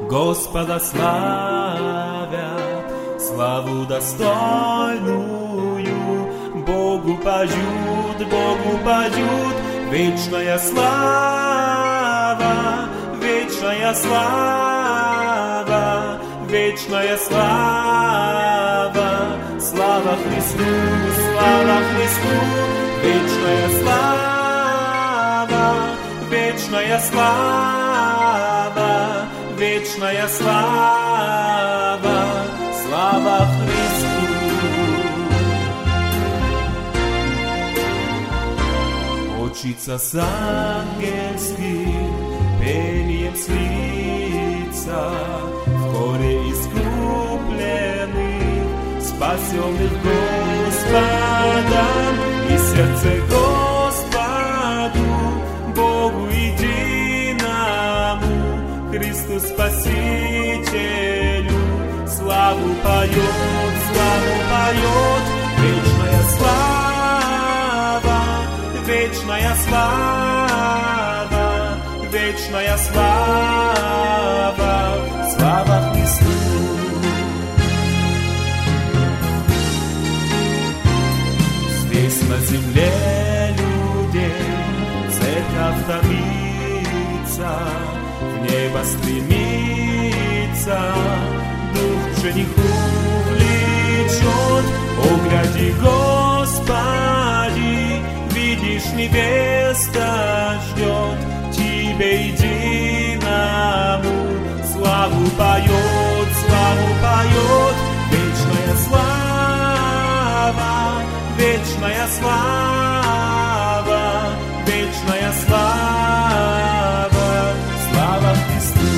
Господа славят, славу достойную, Богу поют, вечная слава, вечная слава, вечная слава, слава Христу, вечная слава, вечная слава, вечная слава, слава Христу. Очица с ангельским пением слиться, в горе искупленных, спасенных Господом, и сердце Господу, Богу единому, Христу Спасителю, славу поет, вечная слава, вечная слава, вечная слава, слава Христу. Здесь на земле людей церковь томится, в небо стремится, дух к жениху влечет. О, гляди, Господи, видишь, невеста ждет, тебе единому славу поет, вечная слава, вечная слава, вечная слава, слава Христу.